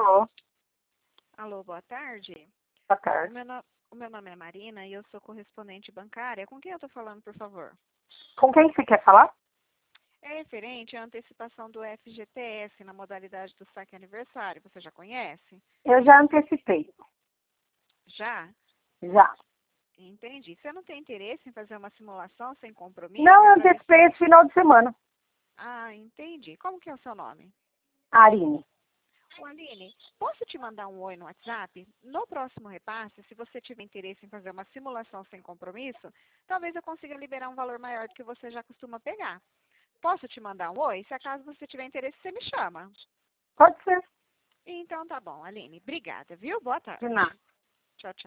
Alô, Alô, boa tarde. boa O tarde. o meu nome é Marina e eu sou correspondente bancária. Com quem eu estou falando, por favor? Com quem você quer falar? É referente à antecipação do FGTS na modalidade do saque aniversário. Você já conhece? Eu já antecipei. Já? Já. Entendi. Você não tem interesse em fazer uma simulação sem compromisso? Não, eu Pra ver antecipei esse final de semana. Ah, entendi. Como que é o seu nome? Arine. Ô, Aline, posso te mandar um oi no WhatsApp? No próximo repasse, se você tiver interesse em fazer uma simulação sem compromisso, talvez eu consiga liberar um valor maior do que você já costuma pegar. Posso te mandar um oi? Se acaso você tiver interesse, você me chama. Pode ser. Então tá bom, Aline. Obrigada, viu? Boa De tarde. nada. Tchau, tchau.